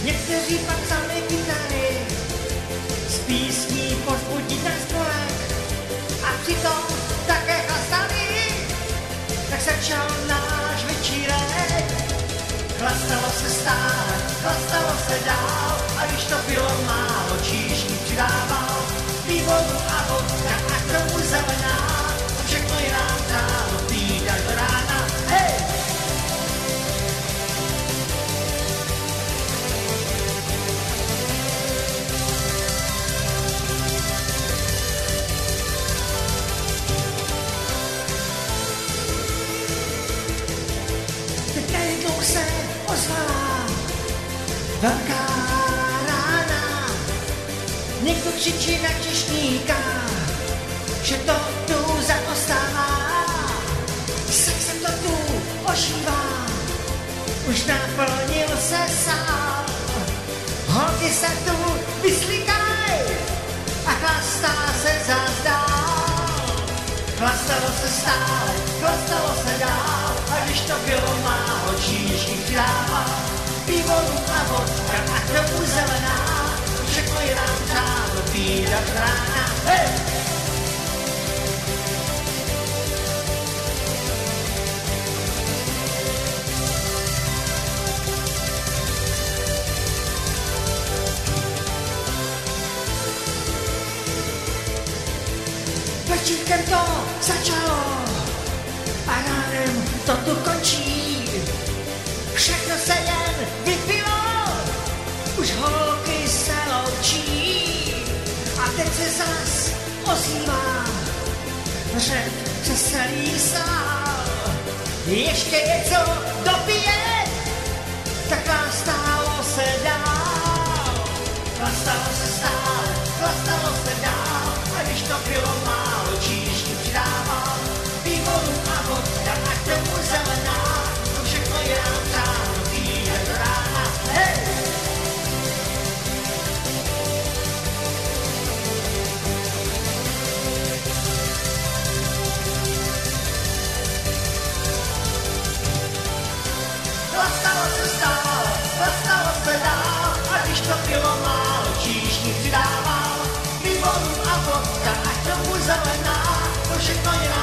Někteří pak vzali kytary, z písní povzbudit ten spolek a přitom také chlastali. Tak začal náš večírek, chlastalo se stále, chlastalo se dál, a když to bylo málo, číšník přidával pivovu a vodka a k tomu zelená, všechno je nám dálo pít až do rána. Hej! Najednou se ozvala velká rána. Někdo křičí na češníka, že to tu zaostává. Tak se to tu ožívá, už naplnil se sál. Holky se tu vyslíkají a chlastá se zas dál. Chlastalo se stále, chlastalo se dál, a když to bylo málo, číšník přidával pivovu a vodka a k tomu zelená, všechno je nám přálo pít až rána. Hej! Večírkem to začalo a ránem to tu končí. Všechno se jen vypilo, už holky se loučí. A teď se zas ozývá řev přes celý sál. Ještě něco dopije, tak chlastalo se dál. Chlastalo se stále, chlastalo se dál, a když to bylo málo, číšník přidával pivovu a vodka a k tomu zelená, to všechno je nám přáno pít až do rána. Hej! Chlastalo se stále, chlastalo se dál, a když to bylo málo, číšník přidával pivovu a vodka a k tomu zelená, to všechno je nám